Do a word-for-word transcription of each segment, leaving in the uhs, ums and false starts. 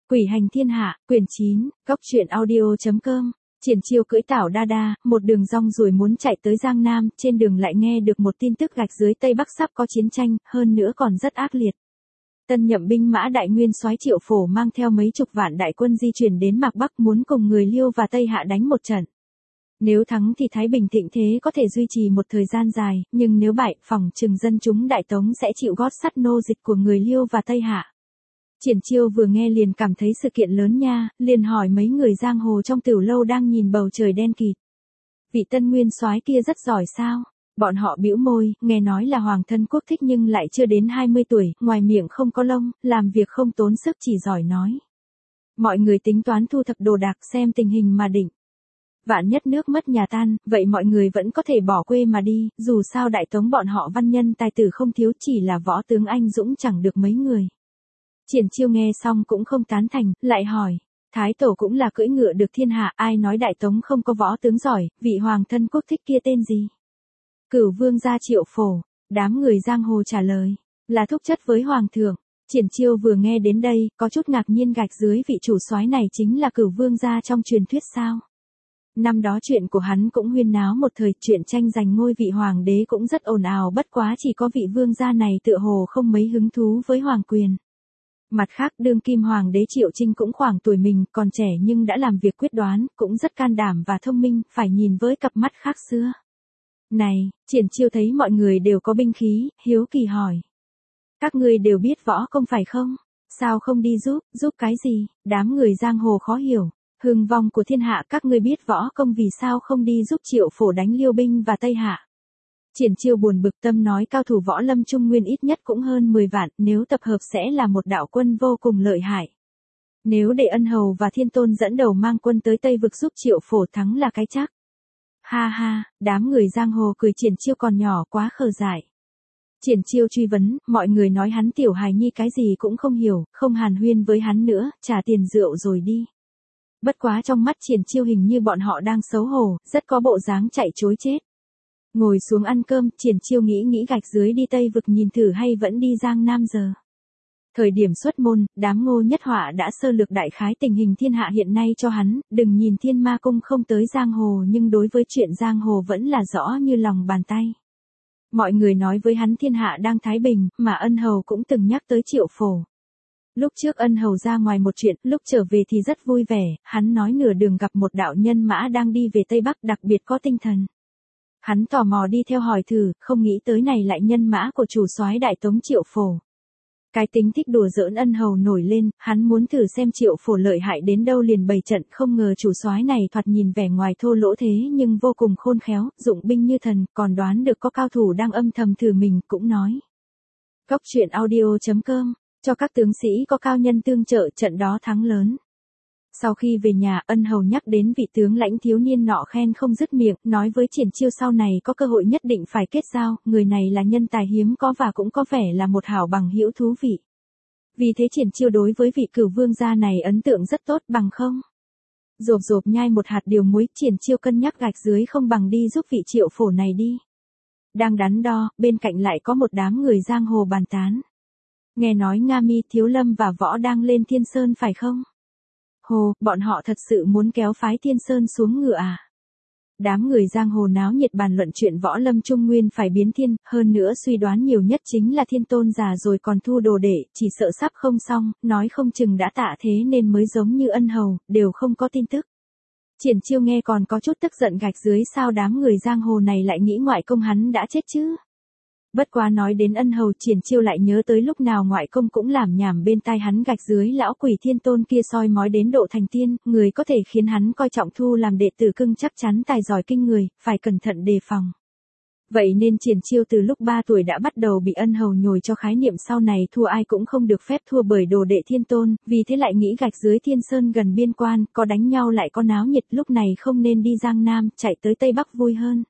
Quỷ hành thiên hạ, quyển chín, góc truyện audio chấm com. Triển Chiêu cưỡi Tảo Đa Đa, một đường rong ruổi muốn chạy tới Giang Nam, trên đường lại nghe được một tin tức gạch dưới Tây Bắc sắp có chiến tranh, hơn nữa còn rất ác liệt. Tân nhậm binh mã đại nguyên soái Triệu Phổ mang theo mấy chục vạn đại quân di chuyển đến Mạc Bắc muốn cùng người Liêu và Tây Hạ đánh một trận. Nếu thắng thì Thái Bình thịnh thế có thể duy trì một thời gian dài, nhưng nếu bại, phòng trừng dân chúng Đại Tống sẽ chịu gót sắt nô dịch của người Liêu và Tây Hạ. Triển Chiêu vừa nghe liền cảm thấy sự kiện lớn nha, liền hỏi mấy người giang hồ trong tiểu lâu đang nhìn bầu trời đen kịt. Vị tân nguyên soái kia rất giỏi sao? Bọn họ bĩu môi, nghe nói là hoàng thân quốc thích nhưng lại chưa đến hai mươi tuổi, ngoài miệng không có lông, làm việc không tốn sức chỉ giỏi nói. Mọi người tính toán thu thập đồ đạc xem tình hình mà định. Vạn nhất nước mất nhà tan, vậy mọi người vẫn có thể bỏ quê mà đi, dù sao Đại Tống bọn họ văn nhân tài tử không thiếu, chỉ là võ tướng anh dũng chẳng được mấy người. Triển Chiêu nghe xong cũng không tán thành, lại hỏi, Thái Tổ cũng là cưỡi ngựa được thiên hạ, ai nói Đại Tống không có võ tướng giỏi, vị hoàng thân quốc thích kia tên gì? Cửu vương gia Triệu Phổ, đám người giang hồ trả lời, là thúc chất với hoàng thượng. Triển Chiêu vừa nghe đến đây, có chút ngạc nhiên gạch dưới vị chủ soái này chính là cửu vương gia trong truyền thuyết sao? Năm đó chuyện của hắn cũng huyên náo một thời, chuyện tranh giành ngôi vị hoàng đế cũng rất ồn ào, bất quá chỉ có vị vương gia này tựa hồ không mấy hứng thú với hoàng quyền. Mặt khác đương kim hoàng đế Triệu Trinh cũng khoảng tuổi mình, còn trẻ nhưng đã làm việc quyết đoán, cũng rất can đảm và thông minh, phải nhìn với cặp mắt khác xưa. Này, Triển Chiêu thấy mọi người đều có binh khí, hiếu kỳ hỏi. Các ngươi đều biết võ công phải không? Sao không đi giúp, giúp cái gì? Đám người giang hồ khó hiểu. Hưng vong của thiên hạ các ngươi biết võ công vì sao không đi giúp Triệu Phổ đánh Liêu binh và Tây Hạ? Triển Chiêu buồn bực tâm nói cao thủ võ lâm trung nguyên ít nhất cũng hơn mười vạn, nếu tập hợp sẽ là một đạo quân vô cùng lợi hại. Nếu để Ân Hầu và Thiên Tôn dẫn đầu mang quân tới Tây vực giúp Triệu Phổ thắng là cái chắc. Ha ha, đám người giang hồ cười Triển Chiêu còn nhỏ quá khờ dại. Triển Chiêu truy vấn, mọi người nói hắn tiểu hài nhi cái gì cũng không hiểu, không hàn huyên với hắn nữa, trả tiền rượu rồi đi. Bất quá trong mắt Triển Chiêu hình như bọn họ đang xấu hổ, rất có bộ dáng chạy trối chết. Ngồi xuống ăn cơm, Triển Chiêu nghĩ nghĩ gạch dưới đi Tây vực nhìn thử hay vẫn đi Giang Nam giờ. Thời điểm xuất môn, đám Ngô Nhất Họa đã sơ lược đại khái tình hình thiên hạ hiện nay cho hắn, đừng nhìn Thiên Ma Cung không tới giang hồ nhưng đối với chuyện giang hồ vẫn là rõ như lòng bàn tay. Mọi người nói với hắn thiên hạ đang thái bình, mà Ân Hầu cũng từng nhắc tới Triệu Phổ. Lúc trước Ân Hầu ra ngoài một chuyện, lúc trở về thì rất vui vẻ, hắn nói nửa đường gặp một đạo nhân mã đang đi về Tây Bắc đặc biệt có tinh thần. Hắn tò mò đi theo hỏi thử, không nghĩ tới này lại nhân mã của chủ soái Đại Tống Triệu Phổ. Cái tính thích đùa giỡn Ân Hầu nổi lên, hắn muốn thử xem Triệu Phổ lợi hại đến đâu liền bày trận, không ngờ chủ soái này thoạt nhìn vẻ ngoài thô lỗ thế nhưng vô cùng khôn khéo, dụng binh như thần, còn đoán được có cao thủ đang âm thầm thử mình, cũng nói. Góc truyện audio chấm com, cho các tướng sĩ có cao nhân tương trợ trận đó thắng lớn. Sau khi về nhà, Ân Hầu nhắc đến vị tướng lãnh thiếu niên nọ khen không dứt miệng, nói với Triển Chiêu sau này có cơ hội nhất định phải kết giao, người này là nhân tài hiếm có và cũng có vẻ là một hảo bằng hữu thú vị. Vì thế Triển Chiêu đối với vị cửu vương gia này ấn tượng rất tốt, bằng không? Rộp rộp nhai một hạt điều muối, Triển Chiêu cân nhắc gạch dưới không bằng đi giúp vị Triệu Phổ này đi. Đang đắn đo, bên cạnh lại có một đám người giang hồ bàn tán. Nghe nói Nga Mi, Thiếu Lâm và Võ đang lên Thiên Sơn phải không? Hồ, bọn họ thật sự muốn kéo phái Thiên Sơn xuống ngựa à? Đám người giang hồ náo nhiệt bàn luận chuyện võ lâm trung nguyên phải biến thiên, hơn nữa suy đoán nhiều nhất chính là Thiên Tôn già rồi còn thu đồ đệ, chỉ sợ sắp không xong, nói không chừng đã tạ thế nên mới giống như Ân Hầu, đều không có tin tức. Triển Chiêu nghe còn có chút tức giận gạch dưới sao đám người giang hồ này lại nghĩ ngoại công hắn đã chết chứ? Bất quá nói đến Ân Hầu, Triển Chiêu lại nhớ tới lúc nào ngoại công cũng làm nhảm bên tai hắn gạch dưới lão quỷ Thiên Tôn kia soi mói đến độ thành tiên, người có thể khiến hắn coi trọng thu làm đệ tử cưng chắc chắn tài giỏi kinh người, phải cẩn thận đề phòng. Vậy nên Triển Chiêu từ lúc ba tuổi đã bắt đầu bị Ân Hầu nhồi cho khái niệm sau này thua ai cũng không được phép thua bởi đồ đệ Thiên Tôn, vì thế lại nghĩ gạch dưới Thiên Sơn gần biên quan, có đánh nhau lại có náo nhiệt, lúc này không nên đi Giang Nam, chạy tới Tây Bắc vui hơn.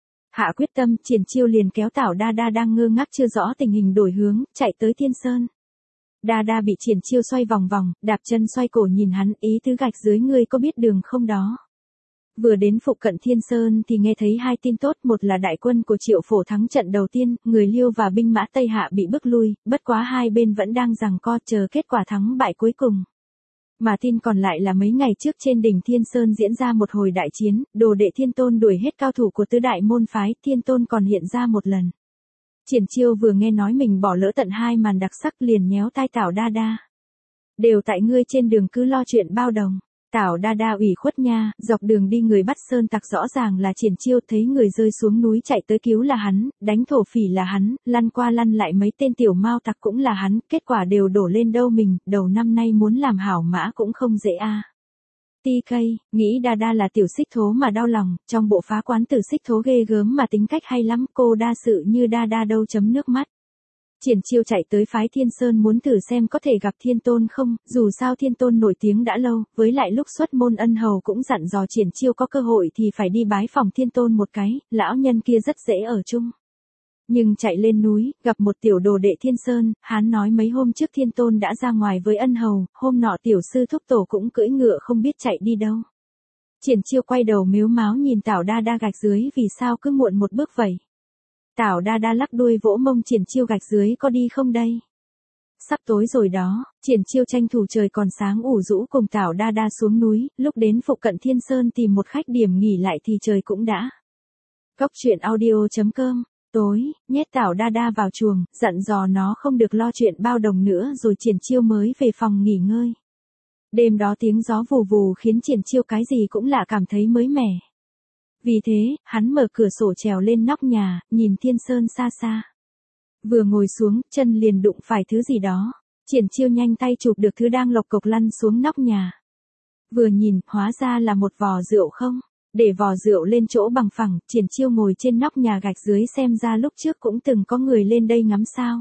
Hạ quyết tâm, Triển Chiêu liền kéo Tảo Đa Đa đang ngơ ngác chưa rõ tình hình đổi hướng, chạy tới Thiên Sơn. Đa Đa bị Triển Chiêu xoay vòng vòng, đạp chân xoay cổ nhìn hắn, ý tứ gạch dưới ngươi có biết đường không đó. Vừa đến phụ cận Thiên Sơn thì nghe thấy hai tin tốt, một là đại quân của Triệu Phổ thắng trận đầu tiên, người Liêu và binh mã Tây Hạ bị bức lui, bất quá hai bên vẫn đang giằng co chờ kết quả thắng bại cuối cùng. Mà tin còn lại là mấy ngày trước trên đỉnh Thiên Sơn diễn ra một hồi đại chiến, đồ đệ Thiên Tôn đuổi hết cao thủ của tứ đại môn phái, Thiên Tôn còn hiện ra một lần. Triển Chiêu vừa nghe nói mình bỏ lỡ tận hai màn đặc sắc liền nhéo tai Tảo Đa Đa. Đều tại ngươi trên đường cứ lo chuyện bao đồng. Tảo Đa Đa ủy khuất nha, dọc đường đi người bắt sơn tặc rõ ràng là Triển Chiêu, thấy người rơi xuống núi chạy tới cứu là hắn, đánh thổ phỉ là hắn, lăn qua lăn lại mấy tên tiểu mao tặc cũng là hắn, kết quả đều đổ lên đâu mình, đầu năm nay muốn làm hảo mã cũng không dễ a. À. tê ca, nghĩ Đa Đa là tiểu xích thố mà đau lòng, trong bộ phá quán tử xích thố ghê gớm mà tính cách hay lắm, cô đa sự như Đa Đa đâu chấm nước mắt. Triển Chiêu chạy tới phái Thiên Sơn muốn thử xem có thể gặp Thiên Tôn không, dù sao Thiên Tôn nổi tiếng đã lâu, với lại lúc xuất môn ân hầu cũng dặn dò Triển Chiêu có cơ hội thì phải đi bái phòng Thiên Tôn một cái, lão nhân kia rất dễ ở chung. Nhưng chạy lên núi, gặp một tiểu đồ đệ Thiên Sơn, hắn nói mấy hôm trước Thiên Tôn đã ra ngoài với ân hầu, hôm nọ tiểu sư thúc tổ cũng cưỡi ngựa không biết chạy đi đâu. Triển Chiêu quay đầu mếu máo nhìn Tảo Đa Đa gạch dưới vì sao cứ muộn một bước vậy. Tảo Đa Đa lắc đuôi vỗ mông Triển Chiêu gạch dưới có đi không đây? Sắp tối rồi đó, Triển Chiêu tranh thủ trời còn sáng ủ rũ cùng Tảo Đa Đa xuống núi, lúc đến phụ cận Thiên Sơn tìm một khách điểm nghỉ lại thì trời cũng đã. Cốc truyện audio chấm com, tối, nhét Tảo Đa Đa vào chuồng, dặn dò nó không được lo chuyện bao đồng nữa rồi Triển Chiêu mới về phòng nghỉ ngơi. Đêm đó tiếng gió vù vù khiến Triển Chiêu cái gì cũng lạ cảm thấy mới mẻ. Vì thế, hắn mở cửa sổ trèo lên nóc nhà, nhìn Thiên Sơn xa xa. Vừa ngồi xuống, chân liền đụng phải thứ gì đó. Triển Chiêu nhanh tay chụp được thứ đang lộc cộc lăn xuống nóc nhà. Vừa nhìn, hóa ra là một vò rượu không. Để vò rượu lên chỗ bằng phẳng, Triển Chiêu ngồi trên nóc nhà gạch dưới xem ra lúc trước cũng từng có người lên đây ngắm sao.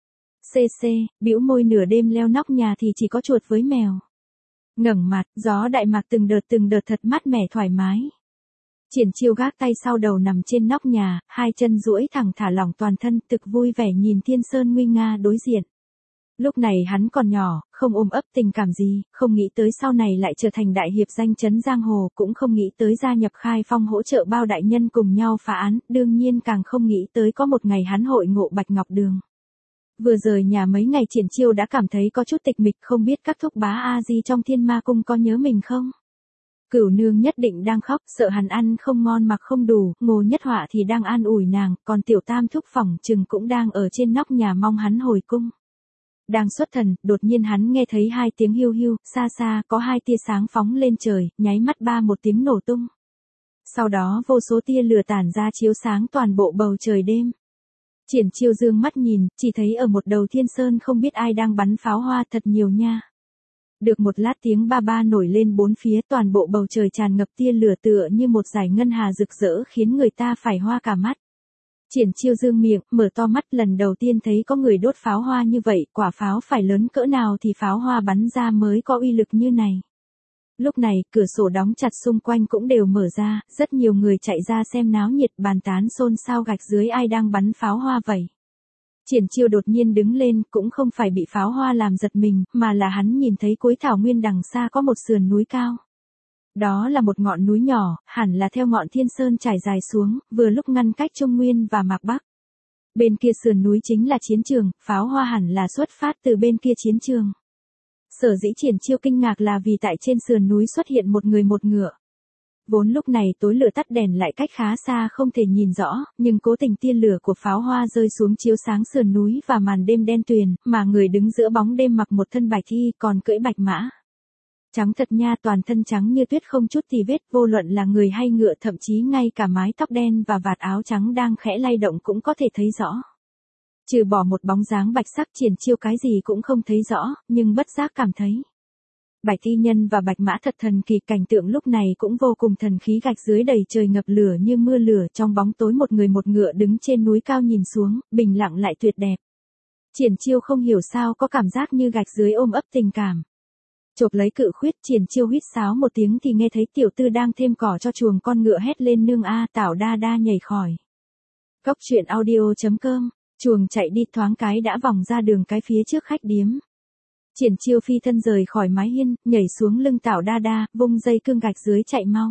Xê xê, bĩu môi nửa đêm leo nóc nhà thì chỉ có chuột với mèo. Ngẩng mặt, gió đại mạc từng đợt từng đợt thật mát mẻ thoải mái. Triển Chiêu gác tay sau đầu nằm trên nóc nhà, hai chân duỗi thẳng thả lỏng toàn thân, thực vui vẻ nhìn Thiên Sơn nguy nga đối diện. Lúc này hắn còn nhỏ, không ôm ấp tình cảm gì, không nghĩ tới sau này lại trở thành đại hiệp danh chấn giang hồ, cũng không nghĩ tới gia nhập Khai Phong hỗ trợ bao đại nhân cùng nhau phá án, đương nhiên càng không nghĩ tới có một ngày hắn hội ngộ Bạch Ngọc Đường. Vừa rời nhà mấy ngày Triển Chiêu đã cảm thấy có chút tịch mịch, không biết các thúc bá a di trong Thiên Ma Cung có nhớ mình không? Cửu nương nhất định đang khóc, sợ hắn ăn không ngon mặc không đủ, Ngô Nhất Họa thì đang an ủi nàng, còn tiểu tam thúc phỏng chừng cũng đang ở trên nóc nhà mong hắn hồi cung. Đang xuất thần, đột nhiên hắn nghe thấy hai tiếng hiu hiu, xa xa có hai tia sáng phóng lên trời, nháy mắt ba một tiếng nổ tung. Sau đó vô số tia lửa tản ra chiếu sáng toàn bộ bầu trời đêm. Triển Chiêu dương mắt nhìn, chỉ thấy ở một đầu Thiên Sơn không biết ai đang bắn pháo hoa thật nhiều nha. Được một lát tiếng ba ba nổi lên bốn phía, toàn bộ bầu trời tràn ngập tia lửa tựa như một dải ngân hà rực rỡ khiến người ta phải hoa cả mắt. Triển Chiêu dương miệng, mở to mắt, lần đầu tiên thấy có người đốt pháo hoa như vậy, quả pháo phải lớn cỡ nào thì pháo hoa bắn ra mới có uy lực như này. Lúc này, cửa sổ đóng chặt xung quanh cũng đều mở ra, rất nhiều người chạy ra xem náo nhiệt, bàn tán xôn xao gạch dưới ai đang bắn pháo hoa vậy. Triển Chiêu đột nhiên đứng lên, cũng không phải bị pháo hoa làm giật mình, mà là hắn nhìn thấy cuối thảo nguyên đằng xa có một sườn núi cao. Đó là một ngọn núi nhỏ, hẳn là theo ngọn Thiên Sơn trải dài xuống, vừa lúc ngăn cách Trung Nguyên và Mạc Bắc. Bên kia sườn núi chính là chiến trường, pháo hoa hẳn là xuất phát từ bên kia chiến trường. Sở dĩ Triển Chiêu kinh ngạc là vì tại trên sườn núi xuất hiện một người một ngựa. Vốn lúc này tối lửa tắt đèn lại cách khá xa không thể nhìn rõ, nhưng cố tình tia lửa của pháo hoa rơi xuống chiếu sáng sườn núi và màn đêm đen tuyền, mà người đứng giữa bóng đêm mặc một thân bạch y còn cưỡi bạch mã. Trắng thật nha, toàn thân trắng như tuyết không chút tì vết, vô luận là người hay ngựa, thậm chí ngay cả mái tóc đen và vạt áo trắng đang khẽ lay động cũng có thể thấy rõ. Trừ bỏ một bóng dáng bạch sắc, Triển Chiêu cái gì cũng không thấy rõ, nhưng bất giác cảm thấy. Bạch y nhân và bạch mã thật thần kỳ, cảnh tượng lúc này cũng vô cùng thần khí, gạch dưới đầy trời ngập lửa như mưa lửa, trong bóng tối một người một ngựa đứng trên núi cao nhìn xuống, bình lặng lại tuyệt đẹp. Triển Chiêu không hiểu sao có cảm giác như gạch dưới ôm ấp tình cảm. Chộp lấy cự khuyết, Triển Chiêu huýt sáo một tiếng thì nghe thấy tiểu tư đang thêm cỏ cho chuồng con ngựa hét lên nương a, Tảo Đa Đa nhảy khỏi. Cốc truyện audio chấm com, chuồng chạy đi thoáng cái đã vòng ra đường cái phía trước khách điếm. Triển Chiêu phi thân rời khỏi mái hiên, nhảy xuống lưng Tảo Đa Đa, vung dây cương gạch dưới chạy mau.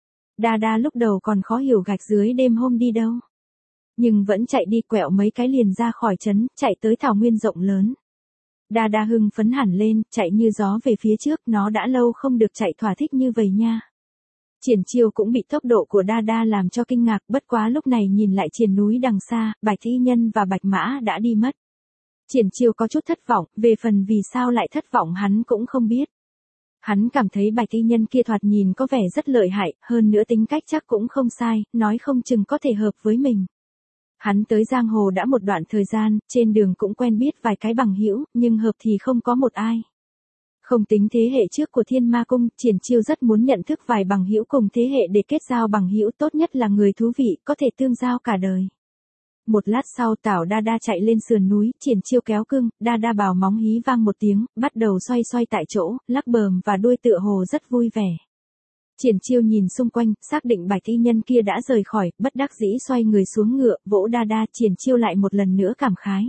Đa Đa lúc đầu còn khó hiểu gạch dưới đêm hôm đi đâu. Nhưng vẫn chạy đi, quẹo mấy cái liền ra khỏi trấn, chạy tới thảo nguyên rộng lớn. Đa Đa hưng phấn hẳn lên, chạy như gió về phía trước, nó đã lâu không được chạy thỏa thích như vậy nha. Triển Chiêu cũng bị tốc độ của Đa Đa làm cho kinh ngạc, bất quá lúc này nhìn lại triền núi đằng xa, Bạch Y Nhân và Bạch Mã đã đi mất. Triển Chiêu có chút thất vọng, về phần vì sao lại thất vọng hắn cũng không biết. Hắn cảm thấy Bạch Y Nhân kia thoạt nhìn có vẻ rất lợi hại, hơn nữa tính cách chắc cũng không sai, nói không chừng có thể hợp với mình. Hắn tới giang hồ đã một đoạn thời gian, trên đường cũng quen biết vài cái bằng hữu, nhưng hợp thì không có một ai. Không tính thế hệ trước của Thiên Ma Cung, Triển Chiêu rất muốn nhận thức vài bằng hữu cùng thế hệ để kết giao bằng hữu, tốt nhất là người thú vị, có thể tương giao cả đời. Một lát sau Tảo Đa Đa chạy lên sườn núi, Triển Chiêu kéo cưng, Đa Đa bào móng hí vang một tiếng, bắt đầu xoay xoay tại chỗ, lắc bờm và đuôi tựa hồ rất vui vẻ. Triển Chiêu nhìn xung quanh, xác định Bạch Y Nhân kia đã rời khỏi, bất đắc dĩ xoay người xuống ngựa, vỗ Đa Đa, Triển Chiêu lại một lần nữa cảm khái.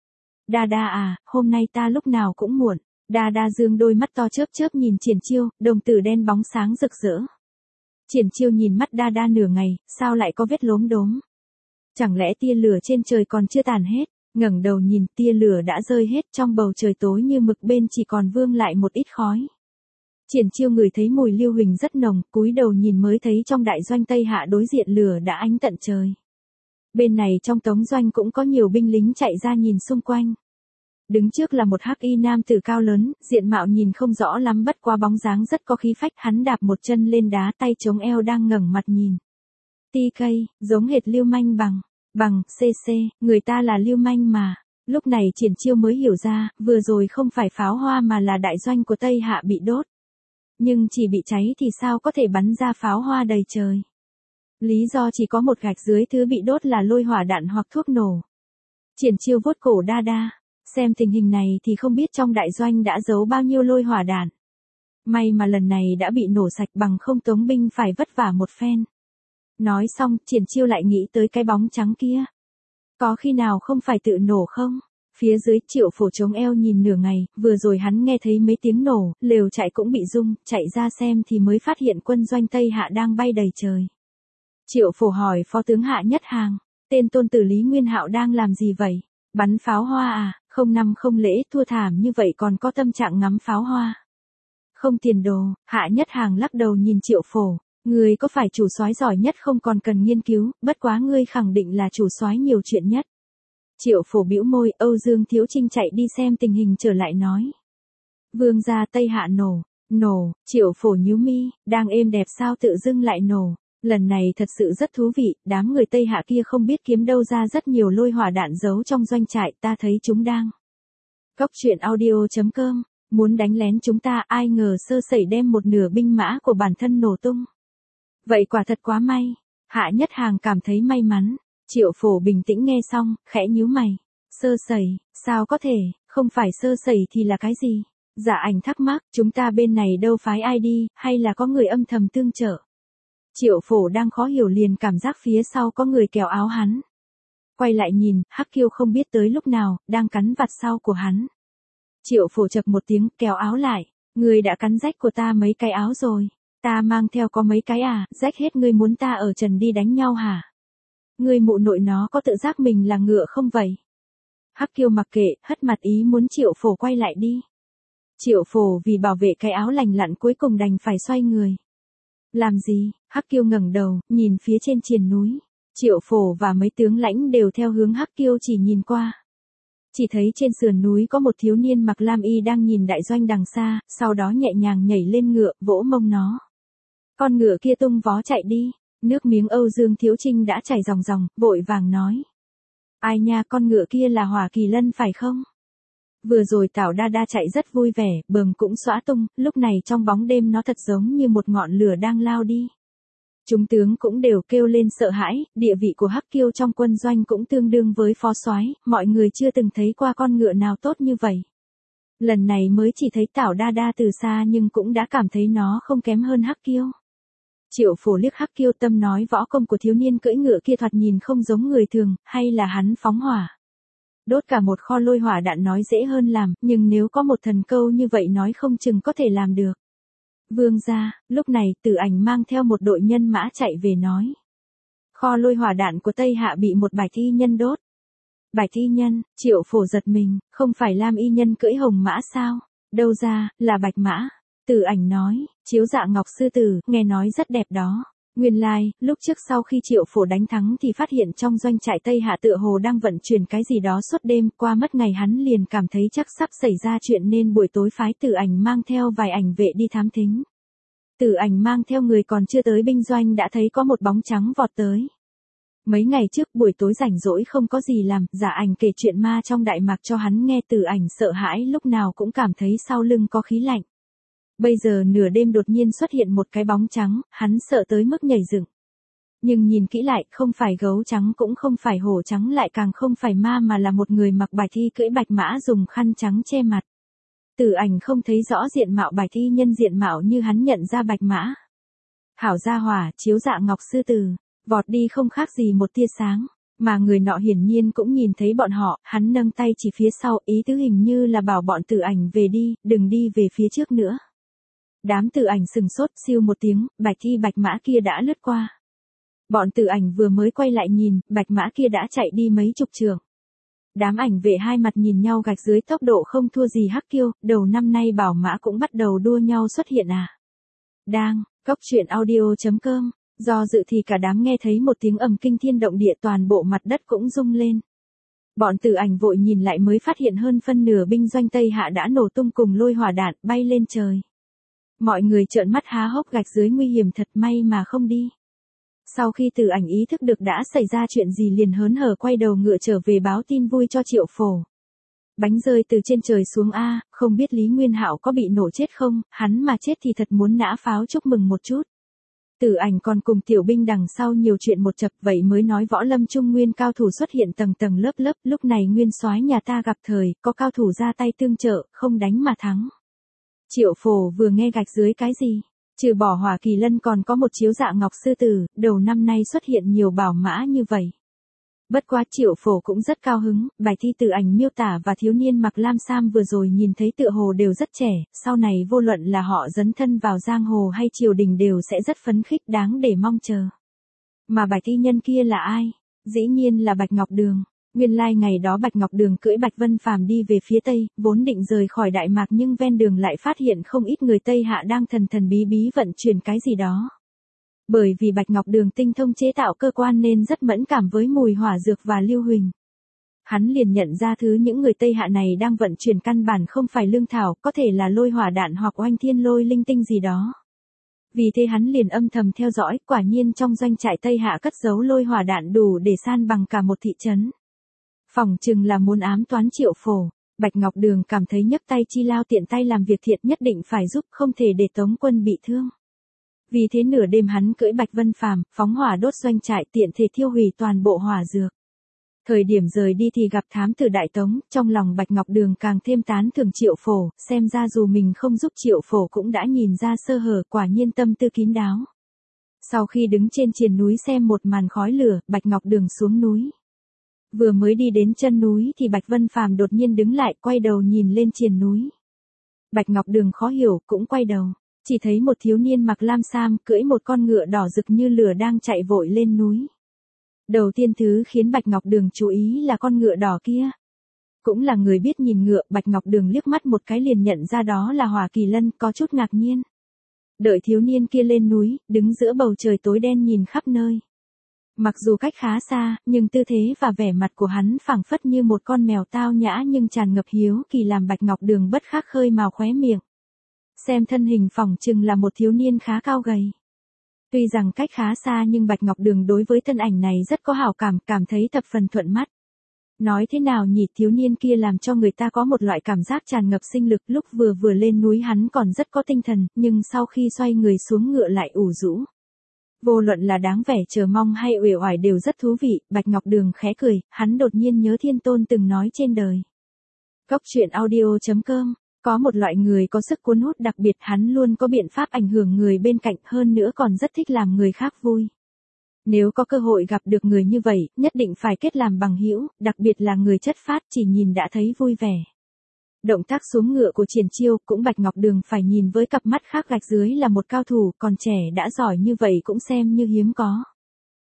Đa Đa à, hôm nay ta lúc nào cũng muộn. Đa Đa dương đôi mắt to chớp chớp nhìn Triển Chiêu, đồng tử đen bóng sáng rực rỡ. Triển Chiêu nhìn mắt Đa Đa nửa ngày, sao lại có vết lốm đốm? Chẳng lẽ tia lửa trên trời còn chưa tàn hết? Ngẩng đầu nhìn, tia lửa đã rơi hết, trong bầu trời tối như mực, bên chỉ còn vương lại một ít khói. Triển Chiêu ngửi thấy mùi lưu huỳnh rất nồng, cúi đầu nhìn mới thấy trong đại doanh Tây Hạ đối diện lửa đã ánh tận trời. Bên này trong tống doanh cũng có nhiều binh lính chạy ra nhìn xung quanh. Đứng trước là một hắc y nam tử cao lớn, diện mạo nhìn không rõ lắm, bất qua bóng dáng rất có khí phách, hắn đạp một chân lên đá, tay chống eo đang ngẩng mặt nhìn. Ti cây, giống hệt Lưu Manh bằng, bằng, xê xê, người ta là Lưu Manh mà. Lúc này Triển Chiêu mới hiểu ra, vừa rồi không phải pháo hoa mà là đại doanh của Tây Hạ bị đốt. Nhưng chỉ bị cháy thì sao có thể bắn ra pháo hoa đầy trời. Lý do chỉ có một gạch dưới thứ bị đốt là lôi hỏa đạn hoặc thuốc nổ. Triển Chiêu vuốt cổ Đa Đa. Xem tình hình này thì không biết trong đại doanh đã giấu bao nhiêu lôi hỏa đạn. May mà lần này đã bị nổ sạch, bằng không tống binh phải vất vả một phen. Nói xong, Triển Chiêu lại nghĩ tới cái bóng trắng kia. Có khi nào không phải tự nổ không? Phía dưới Triệu Phổ chống eo nhìn nửa ngày, vừa rồi hắn nghe thấy mấy tiếng nổ, lều chạy cũng bị rung, chạy ra xem thì mới phát hiện quân doanh Tây Hạ đang bay đầy trời. Triệu Phổ hỏi Phó tướng Hạ Nhất Hàng, tên tôn tử Lý Nguyên Hạo đang làm gì vậy? Bắn pháo hoa à? Không năm không lễ, thua thảm như vậy còn có tâm trạng ngắm pháo hoa. Không tiền đồ. Hạ Nhất Hàng lắc đầu nhìn Triệu Phổ, ngươi có phải chủ soái giỏi nhất không còn cần nghiên cứu, bất quá ngươi khẳng định là chủ soái nhiều chuyện nhất. Triệu Phổ bĩu môi, Âu Dương Thiếu Trinh chạy đi xem tình hình trở lại nói. Vương gia Tây Hạ nổ, nổ, Triệu Phổ nhíu mi, đang êm đẹp sao tự dưng lại nổ. Lần này thật sự rất thú vị, đám người Tây Hạ kia không biết kiếm đâu ra rất nhiều lôi hỏa đạn giấu trong doanh trại, ta thấy chúng đang. Góc truyện audio chấm com, muốn đánh lén chúng ta, ai ngờ sơ sẩy đem một nửa binh mã của bản thân nổ tung. Vậy quả thật quá may. Hạ Nhất Hàng cảm thấy may mắn. Triệu Phổ bình tĩnh nghe xong, khẽ nhíu mày. Sơ sẩy, sao có thể, không phải sơ sẩy thì là cái gì? Dạ Ảnh thắc mắc, chúng ta bên này đâu phái ai đi, hay là có người âm thầm tương trợ? Triệu Phổ đang khó hiểu liền cảm giác phía sau có người kéo áo hắn. Quay lại nhìn, Hắc Kiêu không biết tới lúc nào, đang cắn vạt sau của hắn. Triệu Phổ chậc một tiếng, kéo áo lại. Người đã cắn rách của ta mấy cái áo rồi. Ta mang theo có mấy cái à, rách hết, ngươi muốn ta ở trần đi đánh nhau hả? Ngươi mụ nội nó có tự giác mình là ngựa không vậy? Hắc Kiêu mặc kệ, hất mặt ý muốn Triệu Phổ quay lại đi. Triệu Phổ vì bảo vệ cái áo lành lặn cuối cùng đành phải xoay người. Làm gì? Hắc Kiêu ngẩng đầu, nhìn phía trên triền núi. Triệu Phổ và mấy tướng lãnh đều theo hướng Hắc Kiêu chỉ nhìn qua. Chỉ thấy trên sườn núi có một thiếu niên mặc lam y đang nhìn đại doanh đằng xa, sau đó nhẹ nhàng nhảy lên ngựa, vỗ mông nó. Con ngựa kia tung vó chạy đi, nước miếng Âu Dương Thiếu Trinh đã chảy ròng ròng, vội vàng nói. Ai nha, con ngựa kia là Hỏa Kỳ Lân phải không? Vừa rồi Tảo Đa Đa chạy rất vui vẻ, bờm cũng xõa tung, lúc này trong bóng đêm nó thật giống như một ngọn lửa đang lao đi. Chúng tướng cũng đều kêu lên sợ hãi, địa vị của Hắc Kiêu trong quân doanh cũng tương đương với phó soái, mọi người chưa từng thấy qua con ngựa nào tốt như vậy. Lần này mới chỉ thấy Tảo Đa Đa từ xa nhưng cũng đã cảm thấy nó không kém hơn Hắc Kiêu. Triệu Phổ liếc Hắc Kiêu tâm nói võ công của thiếu niên cưỡi ngựa kia thoạt nhìn không giống người thường, hay là hắn phóng hỏa. Đốt cả một kho lôi hỏa đạn nói dễ hơn làm, nhưng nếu có một thần câu như vậy nói không chừng có thể làm được. Vương gia, lúc này Tử Ảnh mang theo một đội nhân mã chạy về nói. Kho lôi hỏa đạn của Tây Hạ bị một Bạch Y nhân đốt. Bạch y nhân, Triệu Phổ giật mình, không phải Lam y nhân cưỡi hồng mã sao? Đâu ra, là bạch mã. Tử Ảnh nói, chiếu dạ ngọc sư tử, nghe nói rất đẹp đó. Nguyên lai, like, lúc trước sau khi Triệu Phổ đánh thắng thì phát hiện trong doanh trại Tây Hạ tựa hồ đang vận chuyển cái gì đó suốt đêm, qua mất ngày hắn liền cảm thấy chắc sắp xảy ra chuyện nên buổi tối phái Tử Ảnh mang theo vài ảnh vệ đi thám thính. Tử Ảnh mang theo người còn chưa tới binh doanh đã thấy có một bóng trắng vọt tới. Mấy ngày trước buổi tối rảnh rỗi không có gì làm, Dạ Ảnh kể chuyện ma trong Đại Mạc cho hắn nghe. Tử Ảnh sợ hãi lúc nào cũng cảm thấy sau lưng có khí lạnh. Bây giờ nửa đêm đột nhiên xuất hiện một cái bóng trắng, hắn sợ tới mức nhảy dựng. Nhưng nhìn kỹ lại, không phải gấu trắng cũng không phải hổ trắng lại càng không phải ma mà là một người mặc bạch y cưỡi bạch mã dùng khăn trắng che mặt. Tử Ảnh không thấy rõ diện mạo bạch y nhân diện mạo như hắn nhận ra bạch mã. Hảo gia hỏa, chiếu dạ ngọc sư tử, vọt đi không khác gì một tia sáng. Mà người nọ hiển nhiên cũng nhìn thấy bọn họ, hắn nâng tay chỉ phía sau, ý tứ hình như là bảo bọn Tử Ảnh về đi, đừng đi về phía trước nữa. Đám Tử Ảnh sừng sốt, siêu một tiếng, bạch y bạch mã kia đã lướt qua. Bọn Tử Ảnh vừa mới quay lại nhìn, bạch mã kia đã chạy đi mấy chục trượng. Đám ảnh vệ hai mặt nhìn nhau gạch dưới tốc độ không thua gì Hắc Kiêu, đầu năm nay bảo mã cũng bắt đầu đua nhau xuất hiện à. Đang, cốc truyện audio chấm com, do dự thì cả đám nghe thấy một tiếng ầm kinh thiên động địa toàn bộ mặt đất cũng rung lên. Bọn Tử Ảnh vội nhìn lại mới phát hiện hơn phân nửa binh doanh Tây Hạ đã nổ tung cùng lôi hỏa đạn bay lên trời. Mọi người trợn mắt há hốc gạch dưới nguy hiểm thật may mà không đi. Sau khi Tử Ảnh ý thức được đã xảy ra chuyện gì liền hớn hở quay đầu ngựa trở về báo tin vui cho Triệu Phổ. Bánh rơi từ trên trời xuống a, không biết Lý Nguyên Hạo có bị nổ chết không, hắn mà chết thì thật muốn nã pháo chúc mừng một chút. Tử Ảnh còn cùng tiểu binh đằng sau nhiều chuyện một chập vậy mới nói võ lâm trung nguyên cao thủ xuất hiện tầng tầng lớp lớp, lúc này nguyên soái nhà ta gặp thời, có cao thủ ra tay tương trợ, không đánh mà thắng. Triệu Phổ vừa nghe gạch dưới cái gì? Trừ bỏ Hỏa Kỳ Lân còn có một chiếu dạ ngọc sư tử, đầu năm nay xuất hiện nhiều bảo mã như vậy. Bất quá Triệu Phổ cũng rất cao hứng, bài thi Tử Ảnh miêu tả và thiếu niên mặc lam sam vừa rồi nhìn thấy tựa hồ đều rất trẻ, sau này vô luận là họ dấn thân vào giang hồ hay triều đình đều sẽ rất phấn khích đáng để mong chờ. Mà bạch y nhân kia là ai? Dĩ nhiên là Bạch Ngọc Đường. Nguyên lai like ngày đó Bạch Ngọc Đường cưỡi Bạch Vân Phàm đi về phía Tây, vốn định rời khỏi Đại Mạc nhưng ven đường lại phát hiện không ít người Tây Hạ đang thần thần bí bí vận chuyển cái gì đó. Bởi vì Bạch Ngọc Đường tinh thông chế tạo cơ quan nên rất mẫn cảm với mùi hỏa dược và lưu huỳnh. Hắn liền nhận ra thứ những người Tây Hạ này đang vận chuyển căn bản không phải lương thảo, có thể là lôi hỏa đạn hoặc oanh thiên lôi linh tinh gì đó. Vì thế hắn liền âm thầm theo dõi, quả nhiên trong doanh trại Tây Hạ cất giấu lôi hỏa đạn đủ để san bằng cả một thị trấn. Phỏng chừng là muốn ám toán Triệu Phổ. Bạch Ngọc Đường cảm thấy nhấc tay chi lao tiện tay làm việc thiện nhất định phải giúp, không thể để Tống quân bị thương. Vì thế nửa đêm hắn cưỡi Bạch Vân Phàm, phóng hỏa đốt doanh trại tiện thể thiêu hủy toàn bộ hỏa dược. Thời điểm rời đi thì gặp thám tử Đại Tống, trong lòng Bạch Ngọc Đường càng thêm tán thưởng Triệu Phổ, xem ra dù mình không giúp Triệu Phổ cũng đã nhìn ra sơ hở, quả nhiên tâm tư kín đáo. Sau khi đứng trên triền núi xem một màn khói lửa, Bạch Ngọc Đường xuống núi. Vừa mới đi đến chân núi thì Bạch Vân Phàm đột nhiên đứng lại, quay đầu nhìn lên triền núi. Bạch Ngọc Đường khó hiểu, cũng quay đầu, chỉ thấy một thiếu niên mặc lam sam, cưỡi một con ngựa đỏ rực như lửa đang chạy vội lên núi. Đầu tiên thứ khiến Bạch Ngọc Đường chú ý là con ngựa đỏ kia. Cũng là người biết nhìn ngựa, Bạch Ngọc Đường liếc mắt một cái liền nhận ra đó là Hỏa Kỳ Lân, có chút ngạc nhiên. Đợi thiếu niên kia lên núi, đứng giữa bầu trời tối đen nhìn khắp nơi. Mặc dù cách khá xa, nhưng tư thế và vẻ mặt của hắn phảng phất như một con mèo tao nhã nhưng tràn ngập hiếu kỳ làm Bạch Ngọc Đường bất khắc khơi mào khóe miệng. Xem thân hình phỏng chừng là một thiếu niên khá cao gầy. Tuy rằng cách khá xa nhưng Bạch Ngọc Đường đối với thân ảnh này rất có hảo cảm, cảm thấy thập phần thuận mắt. Nói thế nào nhỉ, thiếu niên kia làm cho người ta có một loại cảm giác tràn ngập sinh lực, lúc vừa vừa lên núi hắn còn rất có tinh thần, nhưng sau khi xoay người xuống ngựa lại ủ rũ. Vô luận là đáng vẻ chờ mong hay uể oải đều rất thú vị, Bạch Ngọc Đường khẽ cười, hắn đột nhiên nhớ Thiên Tôn từng nói trên đời. Cốc truyện audio chấm com, có một loại người có sức cuốn hút đặc biệt, hắn luôn có biện pháp ảnh hưởng người bên cạnh, hơn nữa còn rất thích làm người khác vui. Nếu có cơ hội gặp được người như vậy, nhất định phải kết làm bằng hữu, đặc biệt là người chất phác chỉ nhìn đã thấy vui vẻ. Động tác xuống ngựa của Triển Chiêu cũng Bạch Ngọc Đường phải nhìn với cặp mắt khác, gạch dưới là một cao thủ, còn trẻ đã giỏi như vậy cũng xem như hiếm có.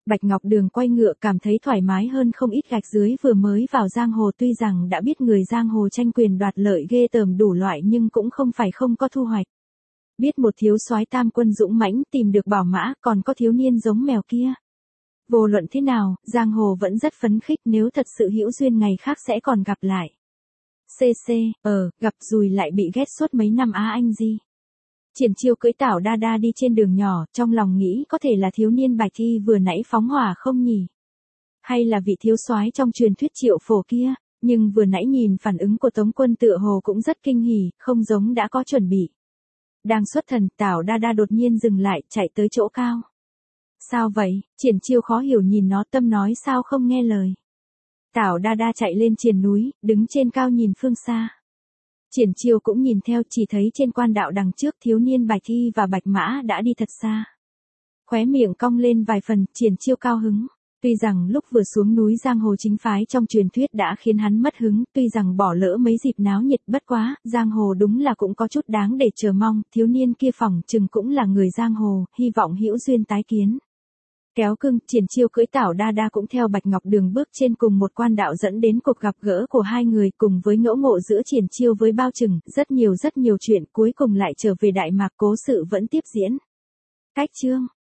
Bạch Ngọc Đường quay ngựa cảm thấy thoải mái hơn không ít. Gạch dưới vừa mới vào giang hồ tuy rằng đã biết người giang hồ tranh quyền đoạt lợi ghê tởm đủ loại nhưng cũng không phải không có thu hoạch. Biết một thiếu soái tam quân dũng mãnh tìm được bảo mã, còn có thiếu niên giống mèo kia. Vô luận thế nào, giang hồ vẫn rất phấn khích, nếu thật sự hữu duyên ngày khác sẽ còn gặp lại. xê xê, ờ, gặp rồi lại bị ghét suốt mấy năm á anh gì. Triển Chiêu cưỡi Tảo Đa Đa đi trên đường nhỏ, trong lòng nghĩ có thể là thiếu niên Bạch Thi vừa nãy phóng hỏa không nhỉ? Hay là vị thiếu soái trong truyền thuyết Triệu Phổ kia, nhưng vừa nãy nhìn phản ứng của Tống Quân tựa hồ cũng rất kinh hỉ, không giống đã có chuẩn bị. Đang xuất thần, Tảo Đa Đa đột nhiên dừng lại, chạy tới chỗ cao. Sao vậy? Triển Chiêu khó hiểu nhìn nó, tâm nói sao không nghe lời. Tảo Đa Đa chạy lên triền núi, đứng trên cao nhìn phương xa. Triển Chiêu cũng nhìn theo, chỉ thấy trên quan đạo đằng trước thiếu niên Bạch Thi và Bạch Mã đã đi thật xa. Khóe miệng cong lên vài phần, Triển Chiêu cao hứng. Tuy rằng lúc vừa xuống núi giang hồ chính phái trong truyền thuyết đã khiến hắn mất hứng, tuy rằng bỏ lỡ mấy dịp náo nhiệt, bất quá, giang hồ đúng là cũng có chút đáng để chờ mong, thiếu niên kia phỏng chừng cũng là người giang hồ, hy vọng hữu duyên tái kiến. Kéo cưng, Triển Chiêu cưỡi Tảo Đa Đa cũng theo Bạch Ngọc Đường bước trên cùng một quan đạo dẫn đến cuộc gặp gỡ của hai người, cùng với ngẫu ngộ giữa Triển Chiêu với Bao Trừng, rất nhiều rất nhiều chuyện, cuối cùng lại trở về Đại Mạc, cố sự vẫn tiếp diễn. Cách chương